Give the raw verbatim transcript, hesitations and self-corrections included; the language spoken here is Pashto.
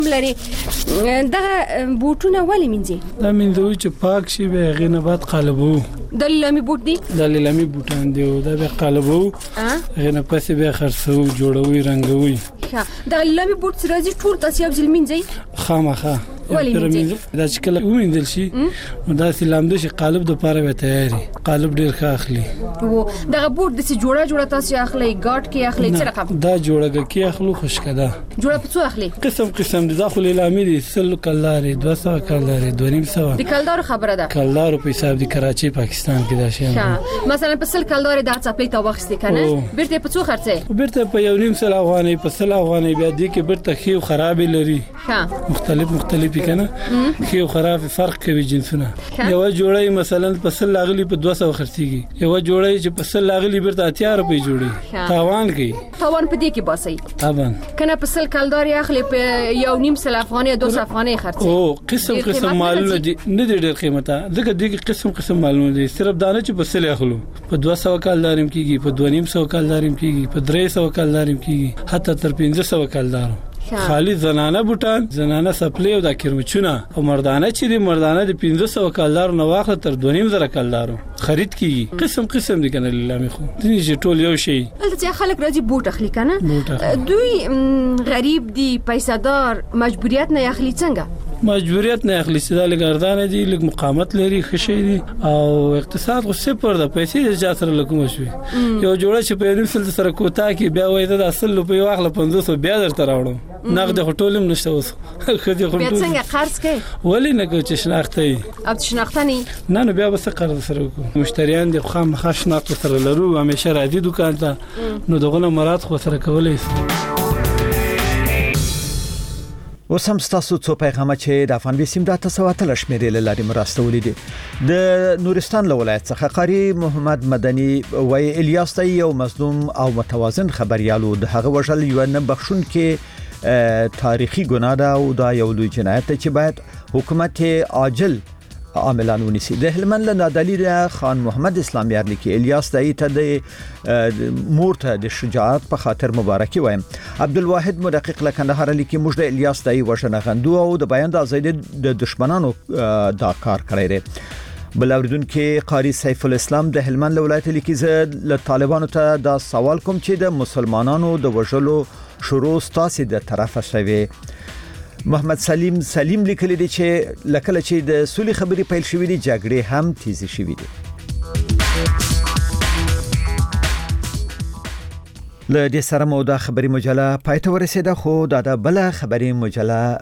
لري دغه بوټونه ولې مینځي؟ دا مینځو چې پاک شي به غینه بعد قالبو. د لیلامي بوټ دی؟ د لیلامي بوټان دی او دا به قالبو غینه پسې به خرڅو جوړوي رنگوي. ښه د لیلامي بوټ راځي ټول تاسو یو ځل مینځي؟ خامخا ولې مینځي؟ دا چې کله ومینځل شي نو دا سلامده شي قالب د پاره به تیاری قالب ډیر ښه اخلي. او دغه بوټ د څه جوړه جوړه تاسو اخلي ګاټ کې اخلي څه رقم؟ دا جوړه کې اخلو خوشکده جوړه په څو اخلي؟ قسم قسم د داخل لیلامي دي سل کلداري دوه سوه کلداري دوه نیم سوه. د کلدار خبره ده؟ کلدار په حساب د کراچي پاکستان کې دا شی. مثلا په سل کلدار د چاپلې تا واخستې کنه بیرته په څو خرڅه؟ بیرته په یو نیم سل افغاني په سل افغاني بیا دي کې بیرته خيو خراب لري. ها مختلف مختلف کنه خيو خراب فرق کوي جنسونه. یو جوړی مثلا په سل لاغلی په دوه سوه خرڅيږي یو جوړی چې په سل لاغلی بیرته اتیا روپۍ جوړي تاوان کوي. تاوان په دې کې باسي طبعا کنه په سل کلدار اخلي په یو نیم سل افغاني دوه سوه افغاني خرڅي. او قسم قسم مالونه دي نه دي ډېر قیمته دغه دغه قسم قسم مالونه دي صرف دانه چې په سل اخلو په دوه سوه کلدارم کیږي په دوه نیم سوه کلدارم کیږي په درې سوه کلدارم کیږي حتی تر پنځه سوه کلدار. خالی زنانه بوټان زنانه سپلې او د کرمچونه او مردانه چې د مردانه د پنځه سوه کلدار نو واخله تر دوه نیم زره کلدارو خرید کیږي. قسم قسم دي کنه لیلامي خو دې ټول یو شی. دلته خلک راځي بوټ اخلي کنه دوی غریب دي پیسادار مجبوریت نه اخلي څنګه؟ مجبوریت نه اخلي سیده لګردان دي لګ مقاومت لري خشي دي او اقتصاد خو صفر ده پیسې ځا سره لګم شوي یو جوړه چې په نیم سل سره کوتا کې بیا وای دا اصل په واخله پنځه سوه بیا درته راوړم نقد هټولم نشته اوس خو دې خو بیا څنګه قرض کوي؟ ولې نه کوي چې شناختي او شناختنی نه نو بیا بس قرض سره کوم مشتریان دي خو مخ شناخت سره لرو همیشه راځي دکان ته نو دغه مراد خو سره کولای اوس هم ستاسو څو پیغامه چې د افغان بيسیم د تاسو ته شمیرې لاري مرستولې دي. د نورستان له ولایت څخه قاری محمد مدني وای الیاس ته یو مظلوم او متوازن خبريالو د هغه وژل یو نه بخښون کې تاریخي ګناه ده او دا یو لوی جنایت چې باید حکومت عاجل عاملان ونیسي. د هلمند له نادلی خان محمد اسلام یار لیکي الیاس دای ته د مورته د شجاعت په خاطر مبارکي وایم. عبدالواحد مدقق له کندهار لیکي موږ د الیاس دای وژنه غندو او د بیان د ازادي د دشمنانو دا کار کړی دی. بل اوریدونکو قاری سیف الاسلام د هلمند له ولایت لیکي زه له طالبانو ته دا سوال کوم چې د مسلمانانو د وژلو شروع ستاسو د طرفه شوی. محمد سلیم سلیم لیکلی دی چې لکه چې د سولې خبري پیل شوې دي جګړې هم تیزی شوې دي. له دې سره مو دا خبري مجله پای ته ورسېده خو دا د بل خبري مجله